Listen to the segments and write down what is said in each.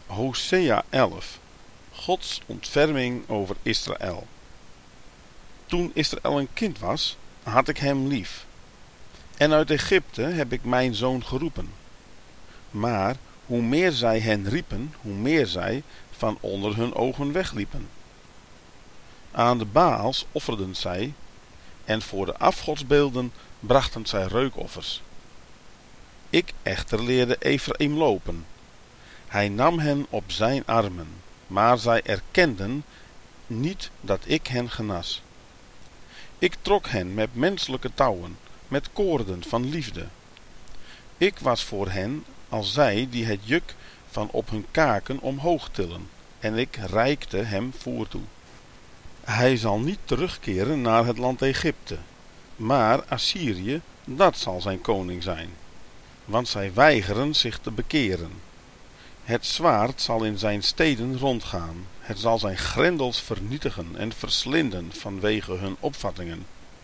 Hosea 11. Gods ontferming over Israël. Toen Israël een kind was, had ik hem lief. En uit Egypte heb ik mijn zoon geroepen. Maar hoe meer zij hen riepen, hoe meer zij van onder hun ogen wegliepen. Aan de Baals offerden zij, en voor de afgodsbeelden brachten zij reukoffers. Ik echter leerde Efraïm lopen. Hij nam hen op zijn armen, maar zij erkenden niet dat ik hen genas. Ik trok hen met menselijke touwen, met koorden van liefde. Ik was voor hen als zij die het juk van op hun kaken omhoog tillen, en ik reikte hem voer toe. Hij zal niet terugkeren naar het land Egypte, maar Assyrië, dat zal zijn koning zijn, want zij weigeren zich te bekeren. Het zwaard zal in zijn steden rondgaan, het zal zijn grendels vernietigen en verslinden vanwege hun opvattingen.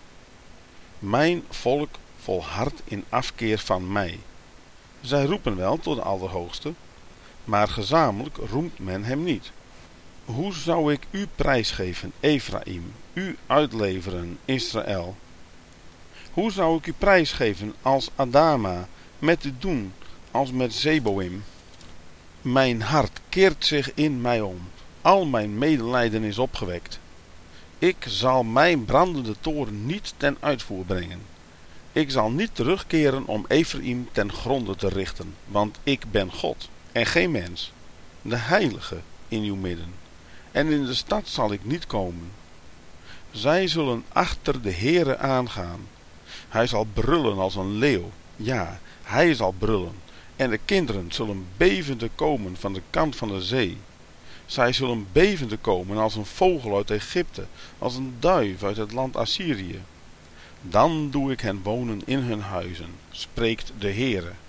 Mijn volk volhardt in afkeer van mij. Zij roepen wel tot de Allerhoogste, maar gezamenlijk roemt men hem niet. Hoe zou ik u prijsgeven, Efraïm, u uitleveren, Israël? Hoe zou ik u prijsgeven als Adama, met u doen als met Zeboim? Mijn hart keert zich in mij om, al mijn medelijden is opgewekt. Ik zal mijn brandende toorn niet ten uitvoer brengen. Ik zal niet terugkeren om Efraïm ten gronde te richten, want ik ben God en geen mens, de heilige in uw midden. En in de stad zal ik niet komen. Zij zullen achter de Heere aangaan. Hij zal brullen als een leeuw, ja, hij zal brullen. En de kinderen zullen bevende komen van de kant van de zee. Zij zullen bevende komen als een vogel uit Egypte, als een duif uit het land Assyrië. Dan doe ik hen wonen in hun huizen, spreekt de Heere.